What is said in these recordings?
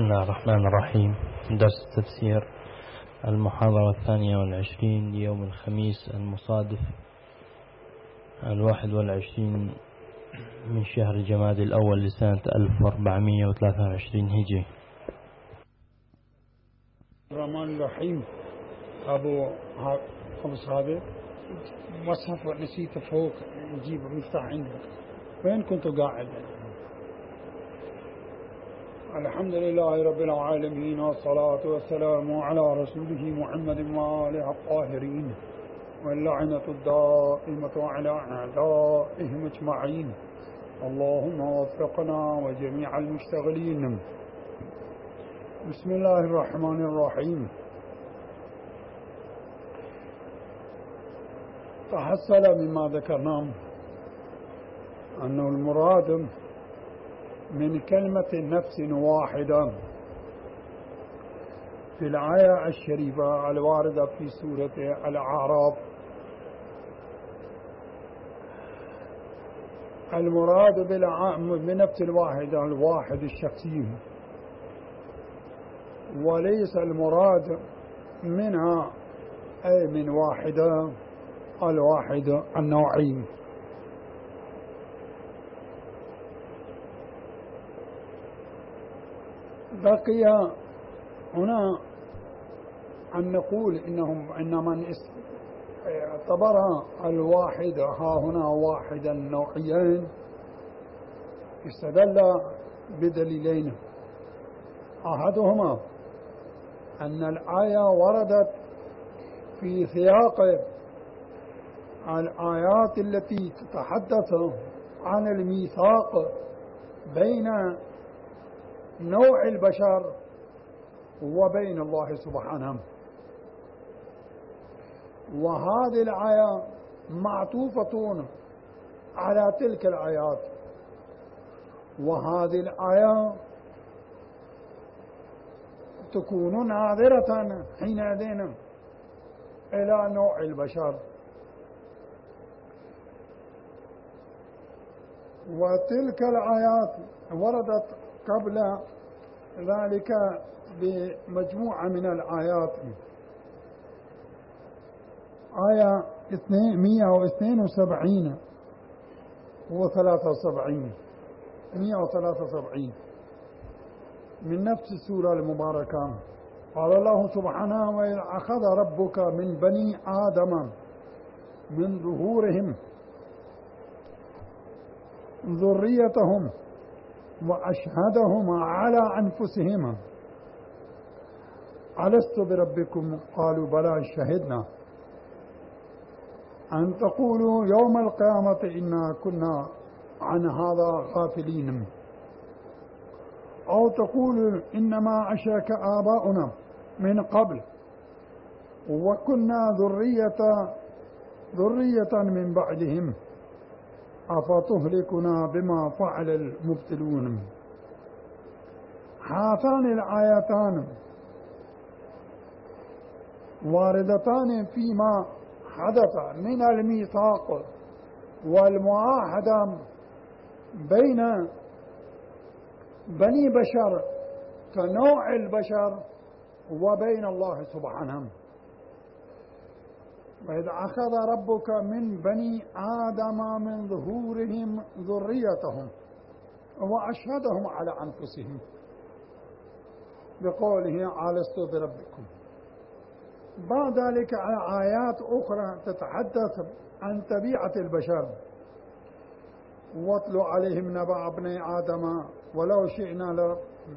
الله الرحمن الرحيم. درس تفسير المحاضرة 22 ليوم الخميس المصادف 21 من شهر جماد الأول لسنة 1423 هجري. الرحمن الرحيم. أبو صادق مصحف نسيت فوق نجيب مفتاح عندك. وين كنت قاعد؟ الحمد لله رب العالمين، والصلاة والسلام على رسوله محمد وآله الطاهرين، واللعنة الدائمة على أعدائهم أجمعين. اللهم وفقنا وجميع المشتغلين. بسم الله الرحمن الرحيم. تحصل مما ذكرناه أنه المراد من كلمة نفس واحدة في الآية الشريفة الواردة في سورة الأعراف، المراد بنفس الواحدة الواحد الشخصي، وليس المراد منها أي من واحدة الواحد النوعي. بقي هنا أن نقول إن من اعتبر الواحد ها هنا واحدا نوعيين استدل بدليلين. أحدهما أن الآية وردت في سياق الآيات التي تتحدث عن الميثاق بين نوع البشر وبين الله سبحانه، وهذه الآية معطوفة على تلك الآيات، وهذه الآية تكون ناظرة حينئذ إلى نوع البشر، وتلك الآيات وردت قبل ذلك بمجموعة من الآيات. آية 172 و73 173 من نفس السورة المباركة. قال الله سبحانه: وإذ أخذ ربك من بني آدم من ظهورهم ذريتهم وأشهدهم على أنفسهم ألست بربكم قالوا بلى شهدنا أن تقولوا يوم القيامة إنا كنا عن هذا غافلين، أو تقولوا إنما أشرك آباؤنا من قبل وكنا ذرية من بعدهم أفتهلكنا بما فعل المبتلون. هاتان الآيتان واردتان فيما حدث من الميثاق والمعاهدة بين بني بشر كنوع البشر وبين الله سبحانه. وإذ أخذ ربك من بني آدم من ظهورهم ذريتهم وأشهدهم على أنفسهم بقوله ألست بربكم. بعد ذلك آيات أخرى تتحدث عن طبيعة البشر. واتل عليهم نبأ ابني آدم ولو شئنا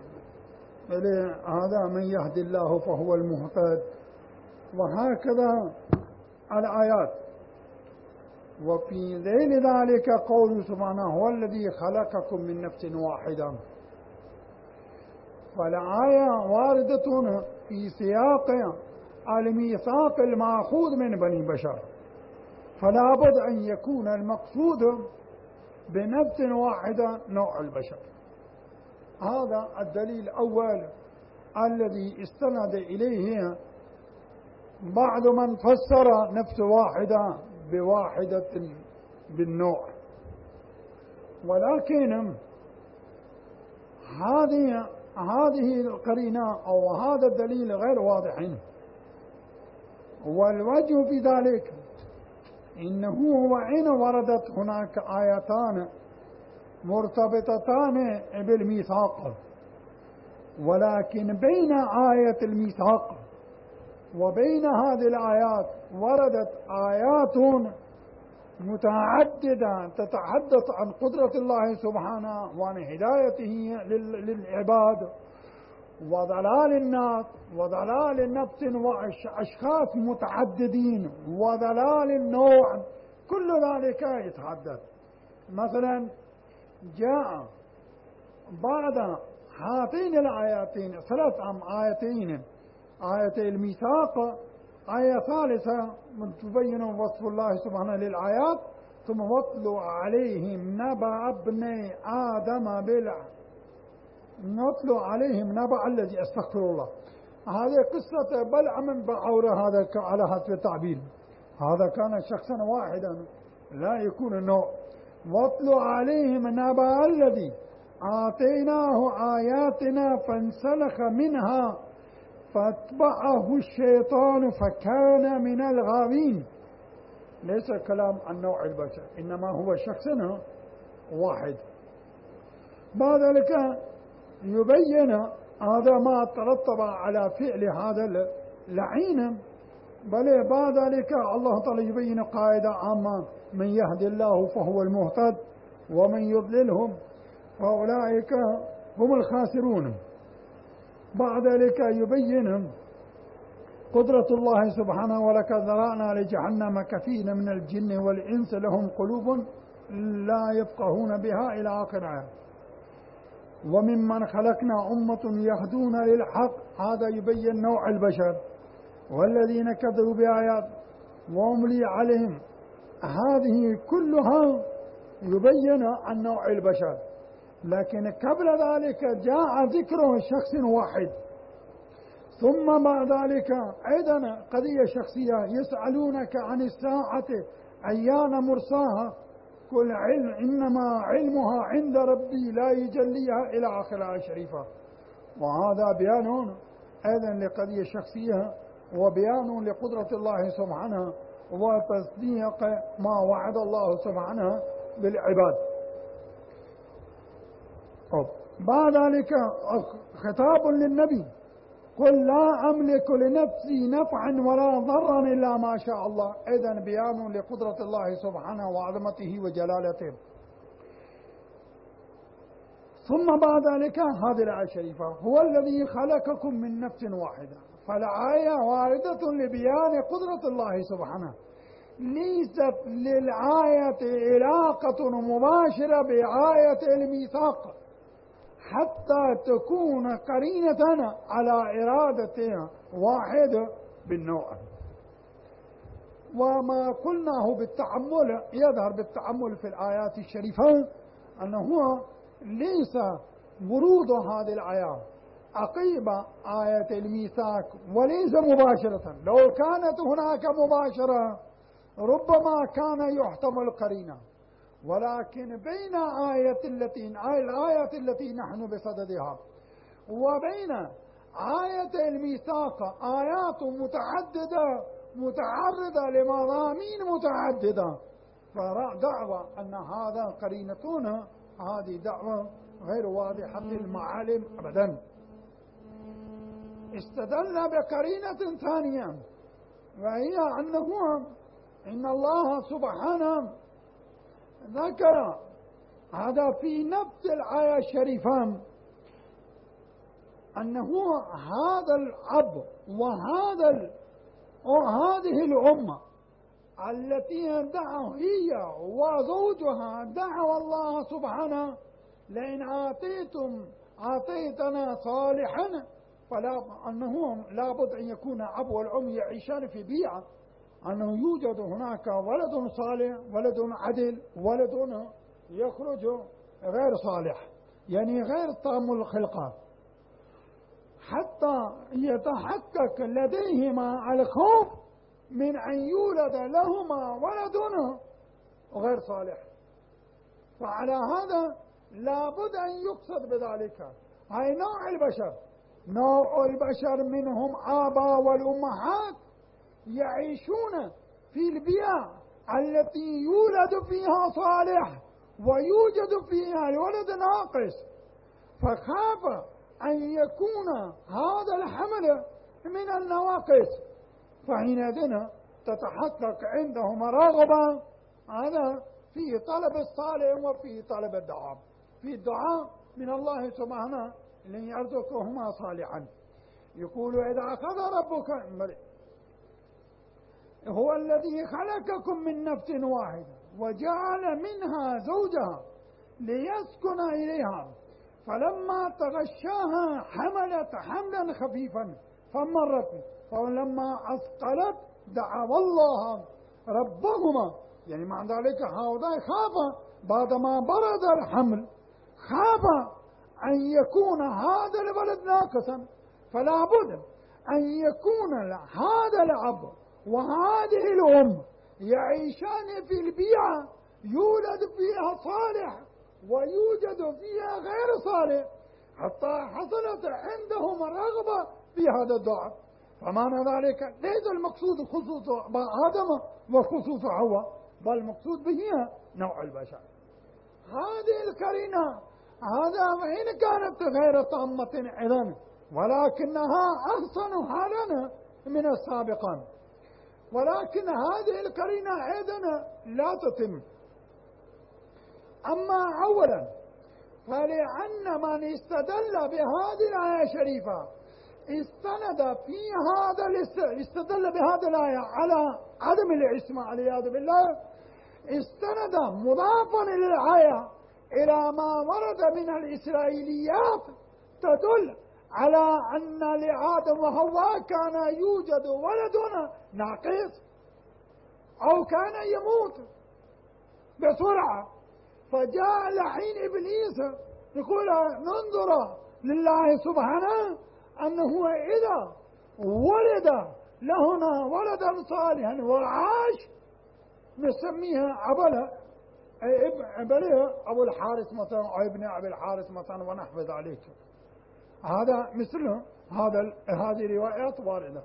هذا من يهدي الله فهو المهتد، وهكذا الآيات. وفي ذيل ذلك قول سبحانه: هو الذي خلقكم من نفس واحدة. فالآية واردة في سياق الميثاق المأخوذ من بني بشر، فلا بد أن يكون المقصود بنفس واحدة نوع البشر. هذا الدليل الأول الذي استند إليه بعض من فسر نفس واحدة بواحدة بالنوع. ولكن هذه هذه القرينة أو هذا الدليل غير واضح. والوجه في ذلك إنه وإن وردت هناك آيتان مرتبطتان بالميثاق، ولكن بين آية الميثاق وبين هذه الآيات وردت آيات متعددة تتحدث عن قدرة الله سبحانه وعن هدايته للعباد وضلال الناس وضلال النفس وأشخاص متعددين وضلال النوع، كل ذلك يتحدث. مثلا جاء بعد هاتين الآيتين 3 آيتين، آية الميثاق، آية ثالثة تبين وصف الله سبحانه للآيات، ثم واتلو عليهم نبأ ابني آدم نتلو عليهم نبأ الذي، استغفر الله، هذه قصة بلعم بن بعورة، هذا على حسب التعبير، هذا كان شخصا واحدا لا يكون النوع. واتلو عليهم نبأ الذي آتيناه آياتنا فانسلخ منها فاتبعه الشيطان فكان من الغاوين. ليس كلام عن نوع البشر، إنما هو شخص واحد. بعد ذلك يبين هذا ما ترتب على فعل هذا اللعين، بل بعد ذلك الله تعالى يبين قاعدة عامة: من يهد الله فهو المهتد ومن يضللهم فأولئك هم الخاسرون. بعد ذلك يبين قدرة الله سبحانه: ولقد ذرأنا لجهنم كثيرا من الجن والإنس لهم قلوب لا يفقهون بها إلى آخر آية. وممن خلقنا أمة يهدون للحق، هذا يبين نوع البشر. والذين كذبوا بآيات وأملي عليهم، هذه كلها يبين عن نوع البشر. لكن قبل ذلك جاء ذكر شخص واحد، ثم بعد ذلك أيضا قضية شخصية: يسألونك عن الساعة أيان مرساها قل إنما علمها عند ربي لا يجليها إلى آخر الآية الشريفة. وهذا بيان أيضا لقضية شخصية وبيان لقدرة الله سبحانه وتصديق ما وعد الله سبحانه بالعباد. بعد ذلك خطاب للنبي: قل لا أملك لنفسي نفعا ولا ضرا إلا ما شاء الله، إذن بيان لقدرة الله سبحانه وعظمته وجلالته. ثم بعد ذلك هذه الآية الشريفة: هو الذي خلقكم من نفس واحدة. فالآية واردة لبيان قدرة الله سبحانه، ليست للآية علاقة مباشرة بآية الميثاق حتى تكون قرينة على إرادة واحد بالنوع. وما قلناه بالتأمل يظهر بالتأمل في الآيات الشريفة أنه ليس ورود هذه الآيات عقيب آية الميثاق وليس مباشرة. لو كانت هناك مباشرة ربما كان يحتمل قرينة، ولكن بين الآية التي نحن بصددها وبين آية الميثاق آيات متعددة متعرضة لمضامين متعددة، فدعوة أن هذا قرينتون، هذه دعوة غير واضحة المعالم أبدا. استدل بقرينة ثانية، وهي أنه إن الله سبحانه ذكر هذا في نفس الآية الشريفة أنه هذا الأب وهذه الأمة التي دعوا هي وزوجها دعوا الله سبحانه: لئن آتيتنا صالحا، أنه لابد أن يكون أب والأم يعيشان في بيئة، أنه يوجد هناك ولد صالح، ولد عدل، ولد يخرج غير صالح، يعني غير تام الخلقة، حتى يتحقق لديهما الخوف من أن يولد لهما ولد غير صالح. فعلى هذا لابد أن يقصد بذلك هاي نوع البشر. نوع البشر منهم آباء والأمهات يعيشون في البيئة التي يولد فيها صالح ويوجد فيها الولد ناقص، فخاف أن يكون هذا الحمل من النواقص، فحينئذ تتحقق عندهم رغبة هذا في طلب الصالح وفي طلب الدعاء، في الدعاء من الله سبحانه لن يرزقهما صالحا. يقول إذا أخذ ربك هو الذي خلقكم من نفس واحدة وجعل منها زوجها ليسكن إليها فلما تغشاها حملت حملا خفيفا فمرت فلما أثقلت دعوا الله ربهما، يعني مع ذلك هؤلاء خاف بعدما برد الحمل خاف أن يكون هذا الولد ناقصا، فلا بد أن يكون هذا الأب وهذه الأم يعيشان في البيئة يولد فيها صالح ويوجد فيها غير صالح، حتى حصلت عندهم رغبة في هذا الدعاء. فمعنى ذلك ليس المقصود خصوص آدم وخصوص حواء، بل المقصود به نوع البشر. هذه القرينة هذا وإن كانت غير تامة إذن ولكنها أحسن حالا من السابقين، ولكن هذه القرينة أيضا لا تتم. أما أولا فلأن من استدل بهذه الآية الشريفة استدل بهذه الآية على عدم العصمة والعياذ بالله، استند مضافا للآية إلى ما ورد من الإسرائيليات تدل على أن لآدم وحواء كان يوجد ولد ناقص أو كان يموت بسرعة، فجاء لحين إبليس يقول ننظر لله سبحانه أنه إذا ولد لهنا ولدا صالحا وعاش نسميها أبو الحارث مثلا أو ابن أبي الحارث مثلا ونحو ذلك. هذا مثل هذه روايات واردة.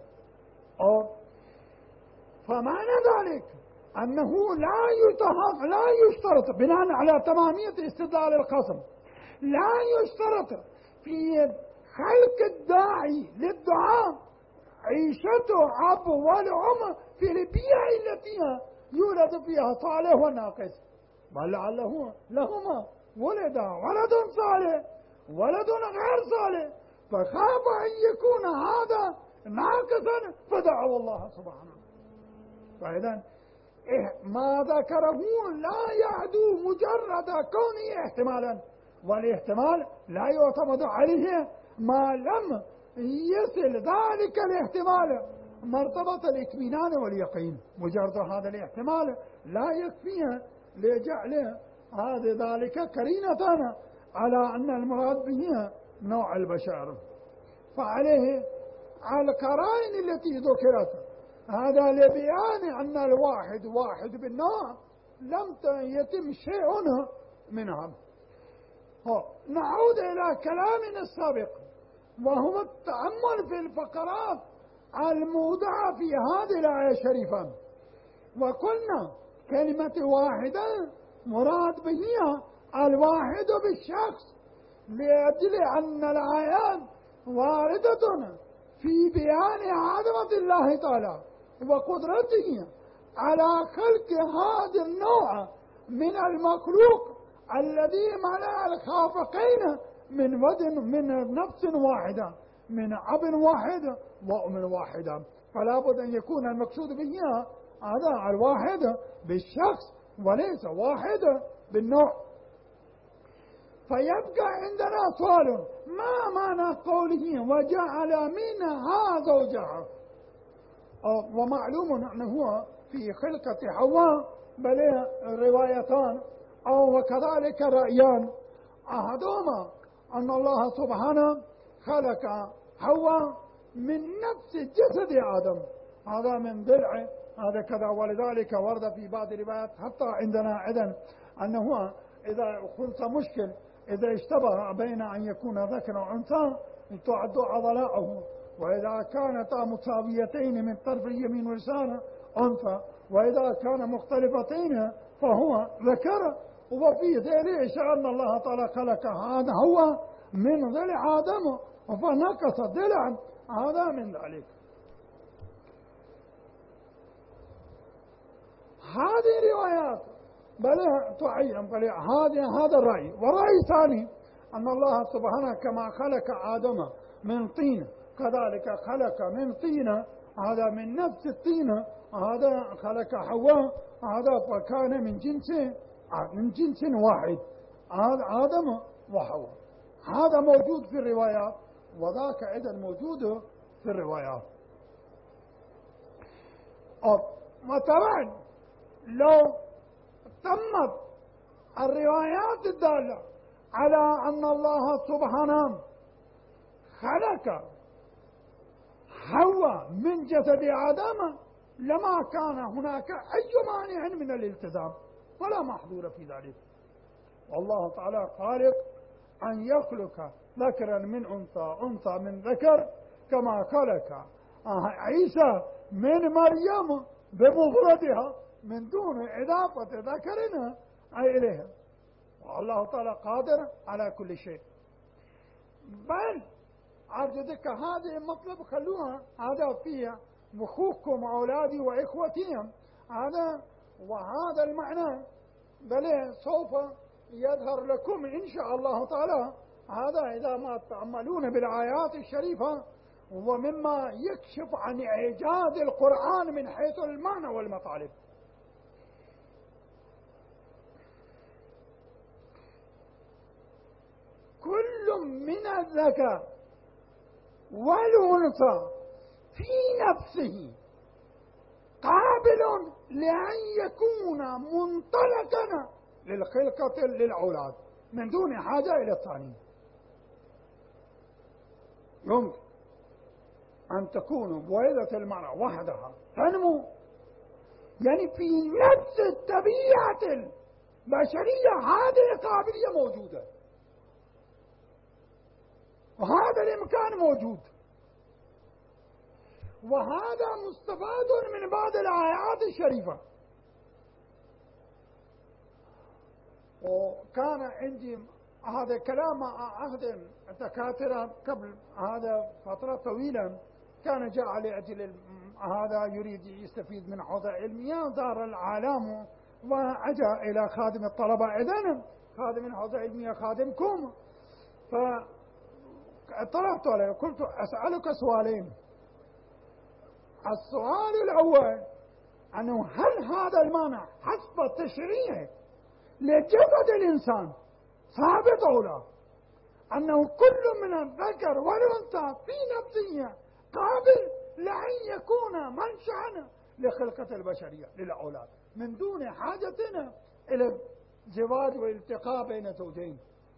فمعنى ذلك أنه لا يشترط بناء على تمامية استدلال القسم، لا يشترط في خلق الداعي للدعاء عيشته أب والأم في البيئة التي يولد فيها صالح وناقص، بل لعله لهما ولد ولد صالح ولد غير صالح، فخاف أن يكون هذا ناقصا فدعوا الله سبحانه. فإذا ما ذكره لا يعدو مجرد كونه احتمالا، والاحتمال لا يعتمد عليه ما لم يصل ذلك الاحتمال مرتبة الاطمئنان واليقين. مجرد هذا الاحتمال لا يكفيه لجعل ذلك قرينة على أن المراد به نوع البشر. فعليه القرائن التي ذكرت هذا لبيان أن الواحد واحد بالنوع لم يتم شيء منها. نعود إلى كلامنا السابق وهو التأمل في الفقرات الموضعة في هذه الآية الشريفة، وقلنا كلمة واحدة مراد بها الواحد بالشخص، لأجل أن الآيات واردة في بيان عظمة الله تعالى وقدرته على خلق هذا النوع من المخلوق الذي ملأ الخافقين من نفس واحدة، من أب واحد وأم واحدة. فلا بد أن يكون المقصود به هذا الواحد بالشخص وليس واحد بالنوع. فيبقى عندنا سؤال: ما معنى قوله وجعل منها زوجها؟ ومعلوم أنه في خلقة حواء بل روايتان أو وكذلك رأيان، أحدهما أن الله سبحانه خلق حواء من نفس جسد آدم، هذا من ضلع هذا كذا، ولذلك ورد في بعض الروايات حتى عندنا إذن أنه إذا خلص مشكل إذا اشتبه بين أن يكون ذكر وأنثى تعد عضلاءه، وإذا كانتا مساويتين من طرف اليمين واليسار أنثى، وإذا كان مختلفتين فهو ذكر. وفي ذلك أن الله تعالى خلق هذا هو من ضلع آدم فنقص ضلع هذا من ذلك. هذه روايات بل تعين بل هذا الرأي. ورأي ثاني أن الله سبحانه كما خلق آدم من طين كذلك خلق من طين هذا من نفس الطين هذا خلق حواء هذا فكان من جنس واحد آدم وحواء. هذا موجود في الروايات وذاك أيضا موجود في الروايات. مثلا لو تمت الروايات الدالة على أن الله سبحانه خلق حواء من جسد آدم لما كان هناك أي مانع من الالتزام ولا محظور في ذلك. والله تعالى خالق أن يخلق ذكرا من أنثى أنثى من ذكر كما خلق عيسى من مريم بمفردها من دون إضافة ذكرنا إليها. والله تعالى قادر على كل شيء. بل أرجوك هذه المطلب خلوها هذا فيها مخوكم أولادي وإخوتهم هذا وهذا المعنى بل سوف يظهر لكم إن شاء الله تعالى هذا إذا ما تأملون بالآيات الشريفة ومما يكشف عن إعجاز القرآن من حيث المعنى والمطالب. كل من الذكر والأنثى في نفسه قابل لأن يكون منطلقا للخلقة للأولاد من دون حاجة إلى الثاني. يمكن أن تكون بويضة المرأة وحدها تنمو يعني في نفس الطبيعة البشرية هذه القابلية موجودة وهذا الإمكان موجود. وهذا مستفاد من بعض الآيات الشريفة. وكان عندي هذا كلام عهد دكاترة قبل هذا فترة طويلة كان جاء لأجل هذا يريد يستفيد من حوزة علمية دار العالم وأجا إلى خادم الطلبة إذن خادم الحوزة علمية خادمكم فطلبت عليه قلت أسألك سؤالين. السؤال الأول أنه هل هذا المعنى حسب التشريع لجسد الإنسان ثابت أو لا أنه كل من الذكر والأنثى في نفسه قابل لأن يكون منشأ لخلقة البشرية للأولاد من دون حاجتنا إلى الزواج والالتقاء بين زوجين.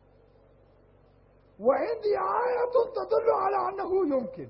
وعندي آية تدل على أنه يمكن.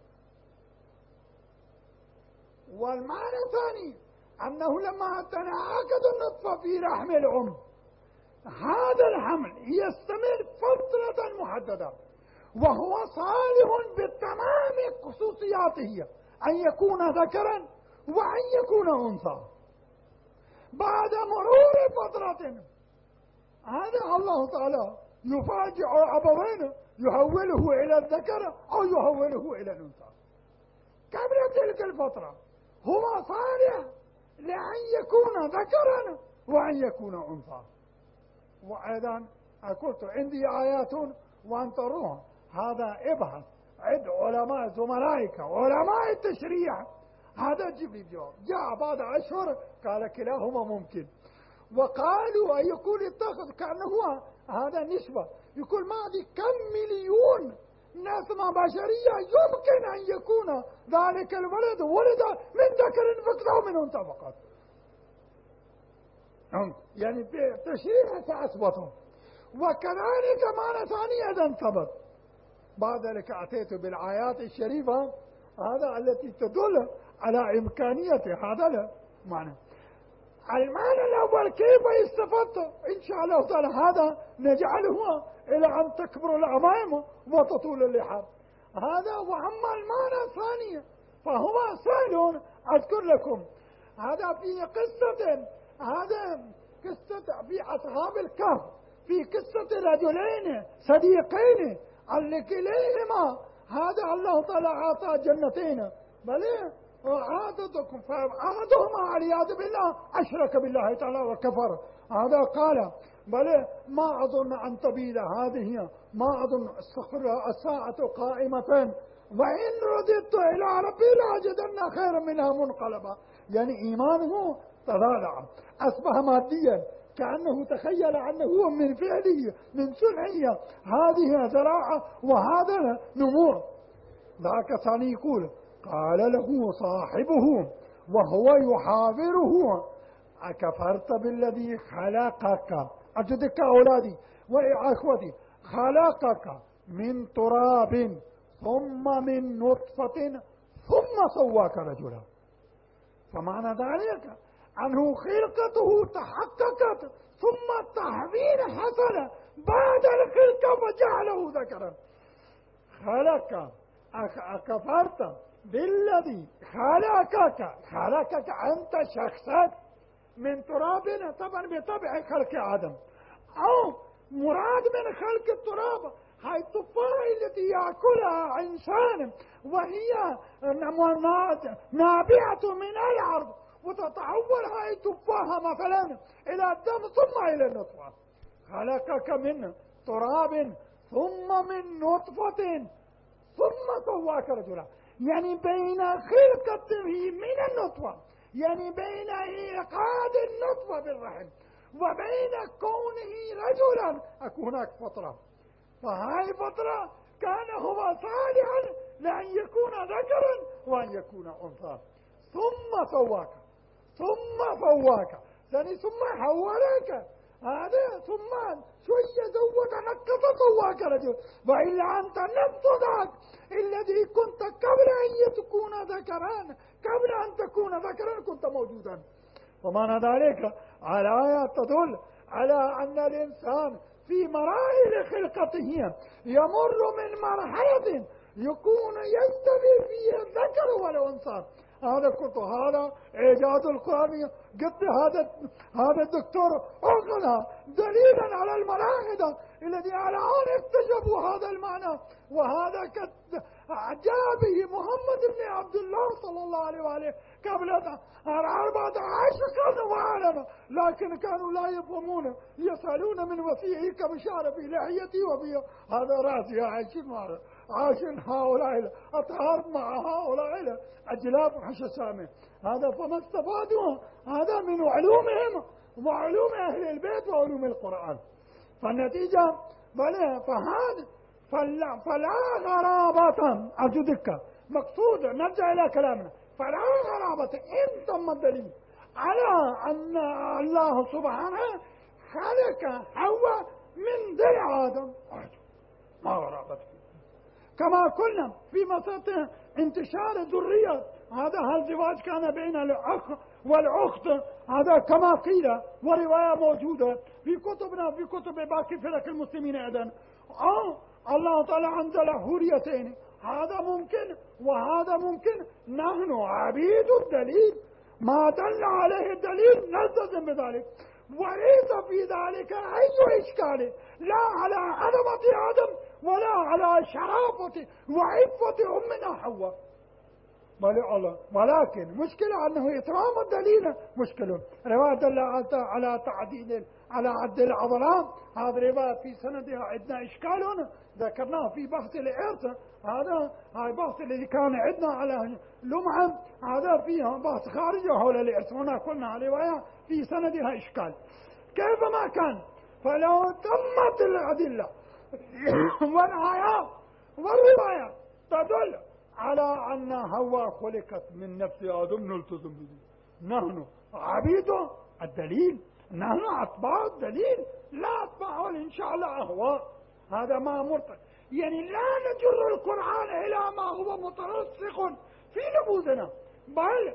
والمعنى الثاني أنه لما تنعقد النطفة في رحم الأم هذا الحمل يستمر فترة محددة وهو صالح بتمام خصوصياته أن يكون ذكرا وأن يكون أنثى. بعد مرور فترة هذا الله تعالى يفاجئ أبوين يحوله إلى الذكر أو يحوله إلى الأنثى. قبل تلك الفترة هو صالح لأن يكون ذكرا وأن يكون أنثى. وأيضا قلت عندي آيات وانظروها هذا ابحث عند علماء زملائك علماء التشريع هذا جيب لي جواب. جاء بعد أشهر قال كلاهما ممكن. وقالوا أن يكون اتخذ كأنه هذا نسبة يقول ما دي كم مليون نسمة بشرية يمكن أن يكون ذلك الولد ولد من ذكر فقط أو من أنثى فقط. يعني تشريع سأثبته. وكذلك معنى ثاني أيضا ثبت. بعد ذلك أتيت بالآيات الشريفة هذا التي تدل على إمكانية هذا المعنى. المعنى الأول كيف استفدت إن شاء الله تعالى هذا نجعله إلى أن تكبر العظائم وتطول اللحام. هذا. وأما المعنى الثاني فهو سهل أذكر لكم. هذا في قصة، هذا قصة في أصحاب الكهف، في قصة رجلين صديقين لكليهما هذا الله تعالى أعطى جنتين، بل أعادتكم، فأحدهما والعياذ بالله أشرك بالله تعالى وكفر. هذا قال بل ما أظن أن تبيد هذه، ما أظن الساعة قائمة وإن رددت إلى ربي لأجدن خيرا منها منقلبا. يعني إيمانه تضارع، أصبح ماديا، كأنه تخيل أنه من فعله من صنعه هذه زراعة وهذا نمو. ذاك ثاني يقول قال له صاحبه وهو يحاوره أكفرت بالذي خلقك، أجدك أولادي وإخوتي، خلقك من تراب ثم من نطفة ثم سواك رجلا. فمعنى ذلك أنه خلقته تحققت ثم التحويل حصل بعد الخلقة فجعله ذكرا. خلق أكفرت بالذي خلقك أنت شخصا من تراب، طبعا بطبع خلق آدم، أو مراد من خلق التراب هاي التفاحة التي يأكلها إنسان وهي نابعة من الأرض وتتحول هاي التفاحة مثلا إلى الدم ثم إلى النطفة. خلقك من تراب ثم من نطفة ثم سواك رجلا، يعني بين خلقته من النطفة، يعني بين إيقاد النطفة بالرحم وبين كونه رجلا هناك فترة. فهاي فترة كان هو صالحا لأن يكون ذكرا وأن يكون أنثى، ثم سواك ثم فواك، يعني ثم حولك هذا، ثم شوية زود نقص سواك رجل. وإلا أنت نفس ذاك الذي كنت قبل أن تكون ذكرا، قبل أن تكون ذكرا كنت موجودا. ومعنى ذلك على آيات تدل على أن الإنسان في مراحل خلقته يمر من مرحلة يكون يستوي فيها الذكر والأنثى. هذا كنت هذا إيجاد القرآن قد هذا الدكتور أغنى دليلا على الملاحدة الذي الآن اكتشفوا هذا المعنى، وهذا قد جاء به محمد بن عبد الله صلى الله عليه وآله قبل 14 قرن وعالم، لكن كانوا لا يفهمون، يسألون من وفيه كمشار في لحيتي وفي هذا رأسي عايشين هؤلاء الأطهار مع هؤلاء أجلاب حشسامه. هذا فما استفادوا هذا من علومهم وعلوم أهل البيت وعلوم القرآن. فالنتيجة فلا غرابة أجدك مقصود. نرجع إلى كلامنا. فلا غرابة إن تم الدليل على أن الله سبحانه خلق حواء من ذرع آدم، ما غرابة. كما قلنا في مسألة انتشار الذرية، هذا الزواج كان بين الأخ والأخت، هذا كما قيل ورواية موجودة في كتبنا، في كتب باقي فرق المسلمين أيضا. الله تعالى أنزل حوريتين، هذا ممكن وهذا ممكن. نحن عبيد الدليل، ما دل عليه الدليل نلتزم بذلك، وليس في ذلك أي إشكال لا على عظمة آدم ولا على شرافة وعفة أمنا حواء، ولكن مشكلة أنه إتمام الدليل مشكلة. رواية دل على تعديل على عد العضلات، هذا رواية في سندها عندنا إشكال ذكرناه في بحث الإرث. هذا البحث الذي كان عندنا على لمعة، هذا فيها بحث خارجي حول الإرث. هنا قلنا رواية في سندها إشكال. كيف ما كان، فلو تمت الأدلة والآيات والرواية تدل على أن هو خلقت من نفس آدم نلتزم به. نحن عبيد الدليل، نحن أتباع الدليل، لا أتباع إن شاء الله أهواء. هذا ما مرتق، يعني لا نجر القرآن إلى ما هو مترسخ في نفوسنا، بل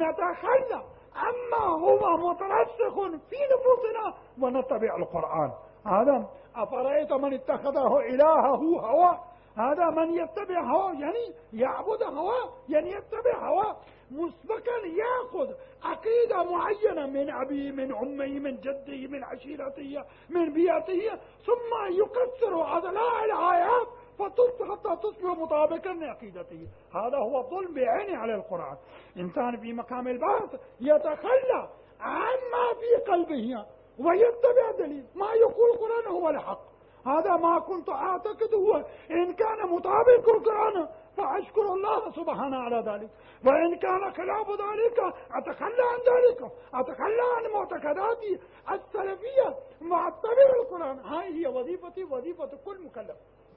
نتخلى عما هو مترسخ في نفوسنا ونتبع القرآن. هذا أفرأيت من اتخذه إلهه هوى، هذا من يتبع هوى يعني يعبد هوى، يعني يتبع هوى مسبقا، يأخذ عقيدة معينة من أبيه من أمه من جده من عشيرته من بيئته، ثم يكسر أضلاع الآيات حتى تصبح مطابقا لعقيدته. هذا هو الظلم بعينه على القرآن. إنسان في مقام البحث يتخلى عما في قلبه ويتبع دليل ما يقول القرآن هو الحق. هذا ما كنت أعتقد هو، إن كان مطابق القرآن فأشكر الله سبحانه على ذلك، وإن كان خلاف ذلك أتخلى عن ذلك، أتخلى عن معتقداتي السلفية مع اتبع القرآن. هاي هي وظيفتي، وظيفة كل مكلف.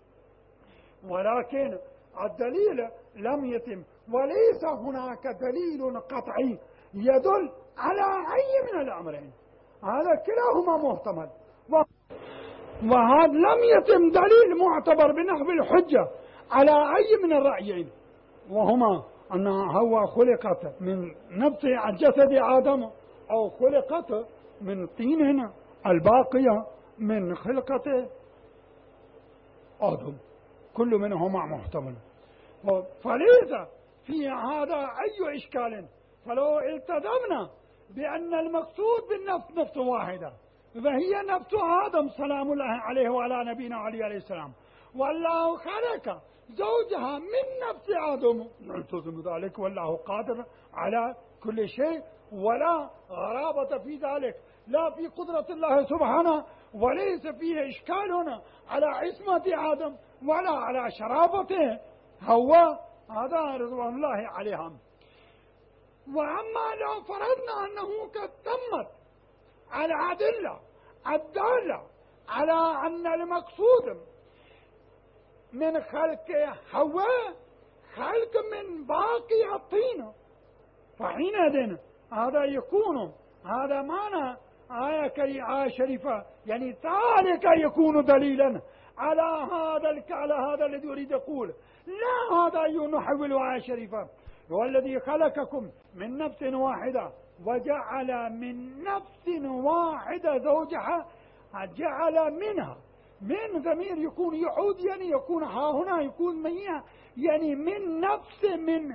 ولكن الدليل لم يتم، وليس هناك دليل قطعي يدل على أي من الأمرين، هذا كلاهما محتمل. وهذا لم يتم دليل معتبر بنحو الحجة على أي من الرأيين، وهما أن هو خلقت من نفس جسد آدم أو خلقت من طين الباقية من خلقة آدم، كل منهما محتمل. فليس في هذا أي إشكال. فلو التزمنا بأن المقصود بالنفس نفس واحدة، فهي نفس آدم سلام الله عليه وعلى نبينا عليه السلام، والله خلق زوجها من نفس آدم، نلتزم ذلك، والله قادر على كل شيء، ولا غرابة في ذلك، لا في قدرة الله سبحانه، وليس فيه إشكال هنا على عصمة آدم ولا على شرافته هو، هذا رضوان الله عليهم. وأما لو فرضنا أنه قد تمت الأدلة الدالة على أن المقصود من خلق حواء خلق من باقي الطين، فحينئذ هذا يكون، هذا معنى آية شريفة، يعني ذلك يكون دليلا على هذا الذي يريد يقول. لا، هذا نحول آية شريفة، هو الذي خلقكم من نفس واحدة وجعل من نفس واحدة زوجها، جعل منها، من ضمير يكون يعود، يعني يكون ها هنا يكون مية، يعني من نفس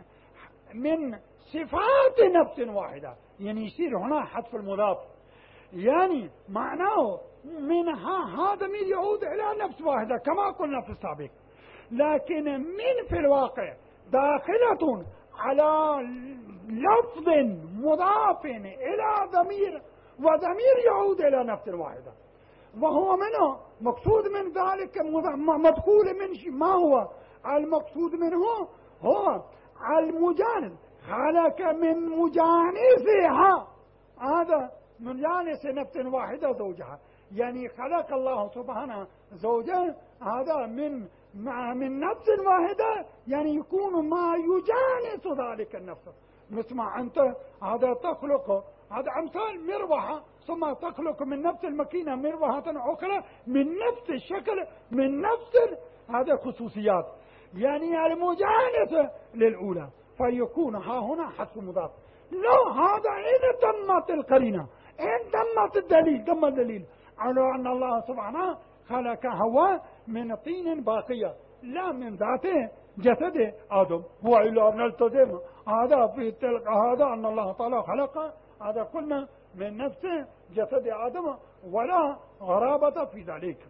من صفات نفس واحدة، يعني يصير هنا حذف المضاف، يعني معناه منها هذا ضمير يعود إلى نفس واحدة كما قلنا في السابق، لكن من في الواقع داخلة على لفظ مضاف إلى ضمير، وضمير يعود إلى نفس واحدة، وهو منه مقصود من ذلك مدخول من ما هو المقصود منه هو المجانس، خلق من مجانسها، هذا مجانس نفس واحدة زوجها، يعني خلق الله سبحانه زوجا هذا من نفس واحدة، يعني يكون ما يجانس ذلك النفس. مثل ما أنت هذا تخلق، هذا أمثال مروحة، ثم تخلق من نفس الماكينة مروحة أخرى من نفس الشكل من نفس هذا خصوصيات، يعني المجانسة للأولى، فيكون ها هنا حذف مضاف. لو هذا إذا تمت القرينة، إن تمت الدليل، تم الدليل على أن الله سبحانه خلق هو من طين باقية لا من ذاته جسد آدم، هو إلا نلتزم هذا في تلك هذا أن الله تعالى خلق هذا قلنا من نفسه جسد آدم، ولا غرابة في ذلك.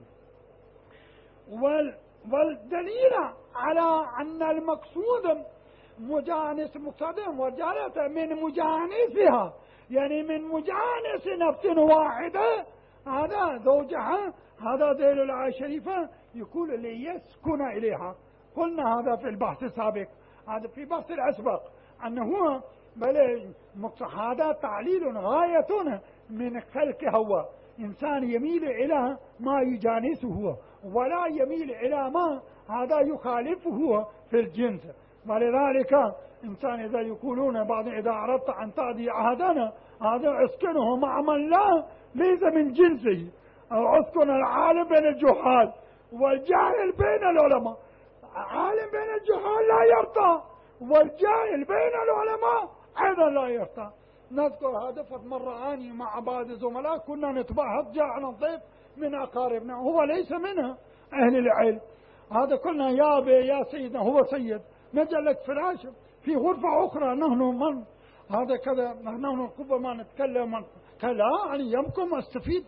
والدليل على أن المقصود مجانس مقتدم وجعلت من مجانسها، يعني من مجانس نفس واحدة هذا زوجها، هذا دليل الآية الشريفة يقول ليسكن إليها. قلنا هذا في البحث السابق، هذا في بحث الأسبق أنه بل هذا تعليل غاية من خلق هو، إنسان يميل إلى ما يجانسه ولا يميل إلى ما هذا يخالفه في الجنس. ولذلك إنسان إذا يقولون بعض إذا أردت أن تأتي أحدنا هذا اسكنه مع من لا ليس من جنسه، أو اسكن العالم بين الجهال والجاهل بين العلماء. عالم بين الجهال لا يرضى، والجاهل بين العلماء أيضا لا يرضى. نذكر هذا مرة آني مع بعض الزملاء كنا نتباهى، جاءنا ضيف من أقاربنا، هو ليس منها أهل العلم. هذا قلنا يا سيدنا، هو سيد، نجعل لك فراشا في غرفة أخرى، نحن من هذا كذا، نحن قبل ما نتكلم قال لا يعني يمكن أستفيد،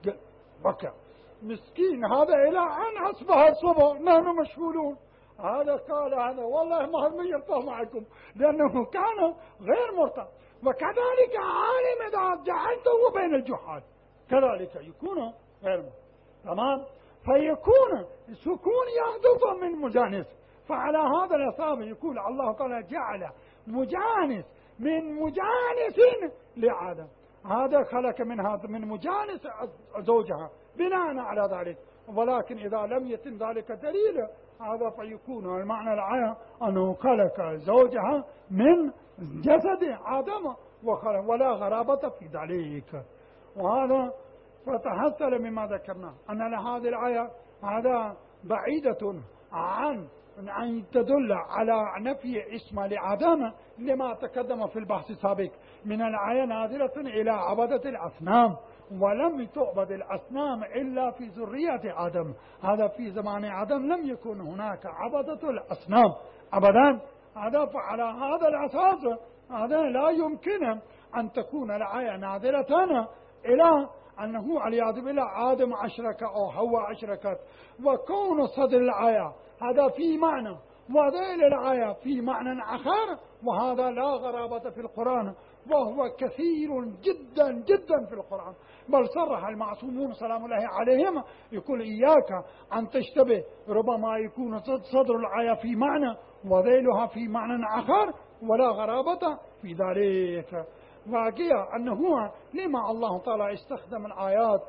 بكى مسكين هذا إلى أن أصبح الصبح نحن مشغولون. هذا قال هذا والله ما يرضى معكم، لأنه كان غير مرتب. وكذلك عالم إذا جعلته بين الجحال كذلك يكون غير مرتب، تمام. فيكون سكون يحدث من مجانس. فعلى هذا الأساس يقول الله تعالى جعل مجانس من مجانس لآدم، هذا خلق من مجانس زوجها بناء على ذلك. ولكن إذا لم يتم ذلك دليل هذا فيكون المعنى الآية أنه خلق زوجها من جسد آدم ولا غرابة في ذلك. وهذا فتحصل مما ذكرنا أن هذه الآية هذا بعيدة عن أن تدل على نفي اسم لآدم لما تقدم في البحث السابق من الآية نازلة إلى عبدة الأصنام، ولم تعبد الأصنام إلا في ذرية آدم. هذا في زمان آدم لم يكن هناك عبدة الأصنام أبدا. هذا فعلى هذا الأساس هذا لا يمكن أن تكون الآية نازلة إلى أنه والعياذ بالله آدم أشرك أو حواء أشركت، وكون صدر الآية هذا في معنى وذيل الآية في معنى آخر، وهذا لا غرابة في القرآن، وهو كثير جدا جدا في القرآن. بل صرح المعصومون سلام الله عليهم يقول إياك أن تشتبه، ربما يكون صدر الآية في معنى وذيلها في معنى آخر ولا غرابة في ذلك. واقع أنه لما الله تعالى استخدم الآيات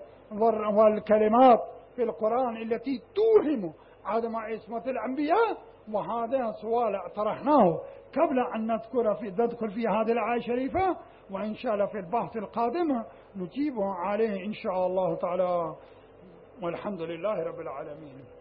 والكلمات في القرآن التي توهم عدم عصمة الأنبياء. وهذا سؤال طرحناه قبل أن ندخل في هذه الآية الشريفة، وإن شاء الله في البحث القادم نجيبه عليه إن شاء الله تعالى. والحمد لله رب العالمين.